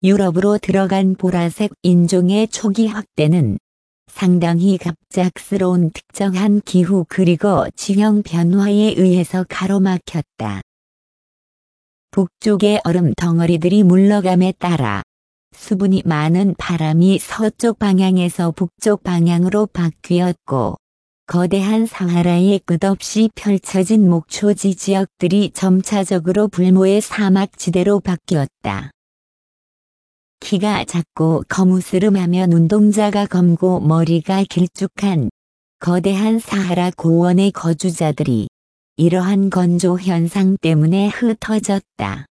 유럽으로 들어간 보라색 인종의 초기 확대는 상당히 갑작스러운 특정한 기후 그리고 지형 변화에 의해서 가로막혔다. 북쪽의 얼음 덩어리들이 물러감에 따라 수분이 많은 바람이 서쪽 방향에서 북쪽 방향으로 바뀌었고, 거대한 사하라에 끝없이 펼쳐진 목초지 지역들이 점차적으로 불모의 사막지대로 바뀌었다. 키가 작고 거무스름하며 눈동자가 검고 머리가 길쭉한 거대한 사하라 고원의 거주자들이 이러한 건조 현상 때문에 흩어졌다.